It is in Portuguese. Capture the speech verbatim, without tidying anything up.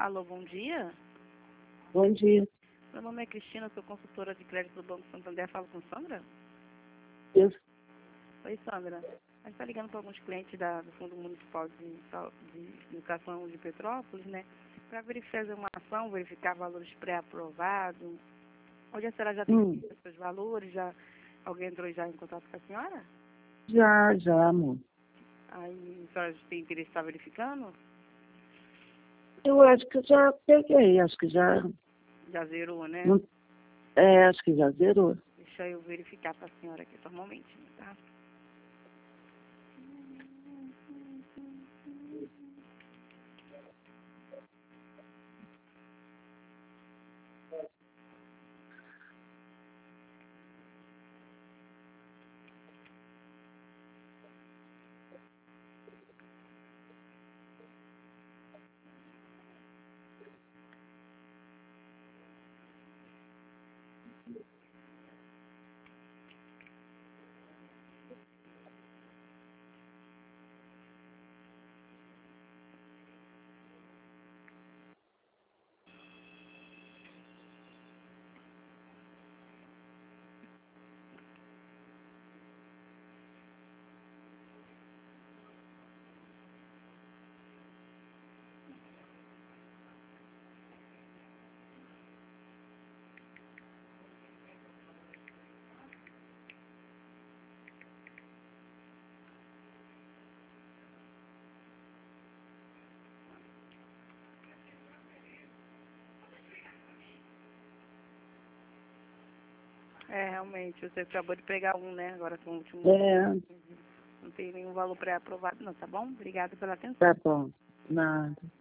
Alô, bom dia. Bom dia. Meu nome é Cristina, sou consultora de crédito do Banco Santander. Falo com Sandra? Isso. Oi, Sandra. A gente está ligando para alguns clientes da, do Fundo Municipal de, Sal- de Educação de Petrópolis, né? Para verificar uma ação, verificar valores pré-aprovados. Hoje a senhora já tem Hum, esses valores? Já, alguém entrou já em contato com a senhora? já, já, amor. Aí a senhora tem interesse em estar verificando? Eu acho que já peguei, acho que já. Já zerou, né? Não, é, acho que já zerou. Deixa eu verificar para a senhora aqui só um momentinho, tá? É, realmente, você acabou de pegar um, né? Agora com o último. É, Não tem nenhum valor pré-aprovado, não, tá bom? Obrigada pela atenção. tá bom. Nada.